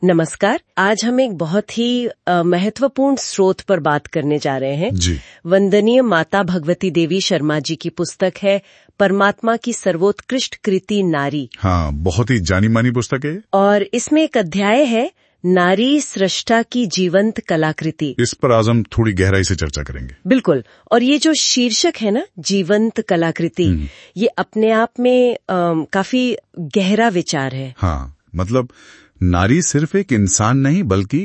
नमस्कार। आज हम एक बहुत ही महत्वपूर्ण स्रोत पर बात करने जा रहे हैं जी। वंदनीय माता भगवती देवी शर्मा जी की पुस्तक है परमात्मा की सर्वोत्कृष्ट कृति नारी। हाँ, बहुत ही जानी मानी पुस्तक है। और इसमें एक अध्याय है नारी सृष्टा की जीवंत कलाकृति। इस पर आज हम थोड़ी गहराई से चर्चा करेंगे। बिल्कुल। और ये जो शीर्षक है ना, जीवंत कलाकृति, ये अपने आप में काफी गहरा विचार है। हाँ, मतलब नारी सिर्फ एक इंसान नहीं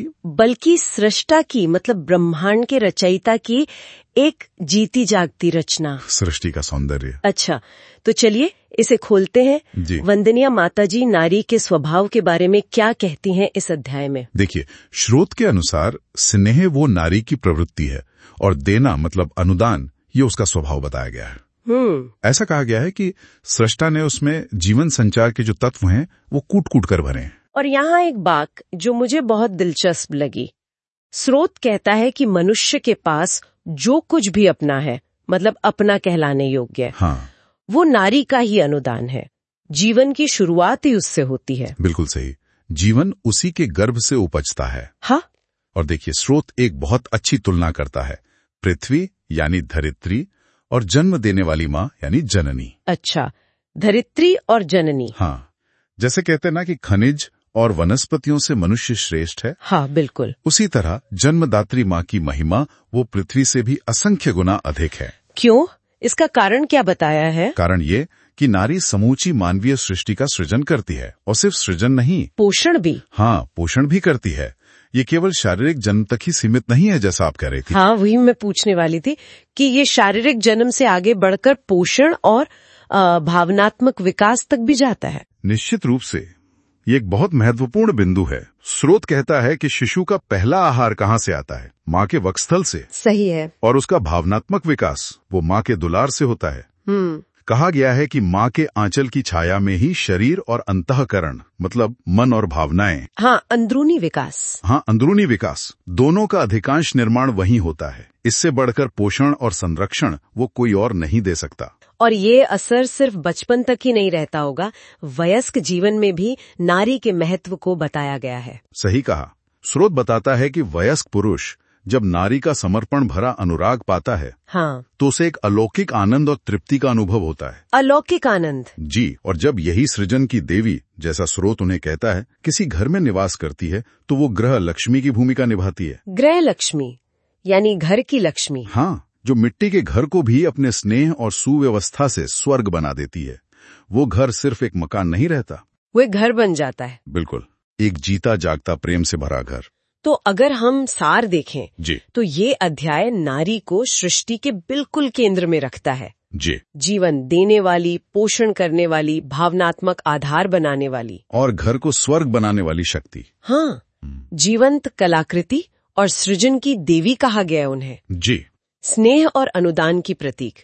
बल्कि सृष्टा की, मतलब ब्रह्मांड के रचयिता की एक जीती जागती रचना, सृष्टि का सौंदर्य। अच्छा, तो चलिए इसे खोलते हैं। जी। वंदनीय माताजी नारी के स्वभाव के बारे में क्या कहती हैं इस अध्याय में? देखिए, स्रोत के अनुसार स्नेह वो नारी की प्रवृत्ति है और देना मतलब अनुदान, ये उसका स्वभाव बताया गया है। ऐसा कहा गया है कि सृष्टा ने उसमें जीवन संचार के जो तत्व हैं वो कूट कूट कर भरे हैं। और यहाँ एक बात जो मुझे बहुत दिलचस्प लगी, स्रोत कहता है कि मनुष्य के पास जो कुछ भी अपना है, मतलब अपना कहलाने योग्य, हाँ, वो नारी का ही अनुदान है। जीवन की शुरुआत ही उससे होती है। बिल्कुल सही। जीवन उसी के गर्भ से उपजता है। हाँ। और देखिए, स्रोत एक बहुत अच्छी तुलना करता है पृथ्वी यानी धरित्री और जन्म देने वाली माँ यानी जननी। अच्छा, धरित्री और जननी। हाँ, जैसे कहते हैं ना कि खनिज और वनस्पतियों से मनुष्य श्रेष्ठ है। हाँ, बिल्कुल। उसी तरह जन्मदात्री माँ की महिमा वो पृथ्वी से भी असंख्य गुना अधिक है। क्यों? इसका कारण क्या बताया है? कारण ये कि नारी समूची मानवीय सृष्टि का सृजन करती है, और सिर्फ सृजन नहीं, पोषण भी। हाँ, पोषण भी करती है। ये केवल शारीरिक जन्म तक ही सीमित नहीं है, जैसा आप कह रही थी। हाँ, वही मैं पूछने वाली थी कि ये शारीरिक जन्म से आगे बढ़कर पोषण और भावनात्मक विकास तक भी जाता है। निश्चित रूप से ये एक बहुत महत्वपूर्ण बिंदु है। स्रोत कहता है कि शिशु का पहला आहार कहाँ से आता है? माँ के वक्षस्थल से। सही है। और उसका भावनात्मक विकास वो माँ के दुलार से होता है। कहा गया है कि माँ के आंचल की छाया में ही शरीर और अंतःकरण, मतलब मन और भावनाएं, हाँ, अंदरूनी विकास, हाँ, अंदरूनी विकास, दोनों का अधिकांश निर्माण वहीं होता है। इससे बढ़कर पोषण और संरक्षण वो कोई और नहीं दे सकता। और ये असर सिर्फ बचपन तक ही नहीं रहता होगा, वयस्क जीवन में भी नारी के महत्व को बताया गया है। सही कहा। स्रोत बताता है कि वयस्क पुरुष जब नारी का समर्पण भरा अनुराग पाता है, हाँ, तो उसे एक अलौकिक आनंद और तृप्ति का अनुभव होता है। अलौकिक आनंद। जी। और जब यही सृजन की देवी, जैसा स्रोत उन्हें कहता है, किसी घर में निवास करती है, तो वो गृह लक्ष्मी की भूमिका निभाती है। गृह लक्ष्मी यानी घर की लक्ष्मी। हाँ, जो मिट्टी के घर को भी अपने स्नेह और सुव्यवस्था से स्वर्ग बना देती है। वो घर सिर्फ एक मकान नहीं रहता, वो एक घर बन जाता है। बिल्कुल, एक जीता जागता प्रेम से भरा घर। तो अगर हम सार देखें जी, तो ये अध्याय नारी को सृष्टि के बिल्कुल केंद्र में रखता है। जी। जीवन देने वाली, पोषण करने वाली, भावनात्मक आधार बनाने वाली और घर को स्वर्ग बनाने वाली शक्ति। हाँ, जीवंत कलाकृति और सृजन की देवी कहा गया उन्हें। जी। स्नेह और अनुदान की प्रतीक।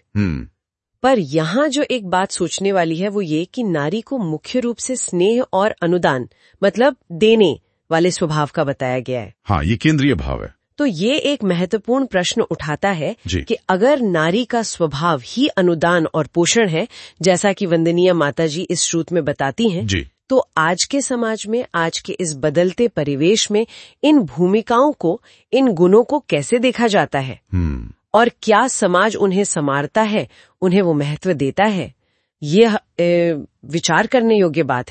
पर यहाँ जो एक बात सोचने वाली है वो ये कि नारी को मुख्य रूप से स्नेह और अनुदान, मतलब देने वाले स्वभाव का बताया गया है। हाँ, ये केंद्रीय भाव है। तो ये एक महत्वपूर्ण प्रश्न उठाता है कि अगर नारी का स्वभाव ही अनुदान और पोषण है, जैसा कि वंदनीय माताजी इस श्रुत में बताती हैं, तो आज के समाज में, आज के इस बदलते परिवेश में इन भूमिकाओं को, इन गुणों को कैसे देखा जाता है? और क्या समाज उन्हें संवारता है, उन्हें वो महत्व देता है? ये विचार करने योग्य बात है।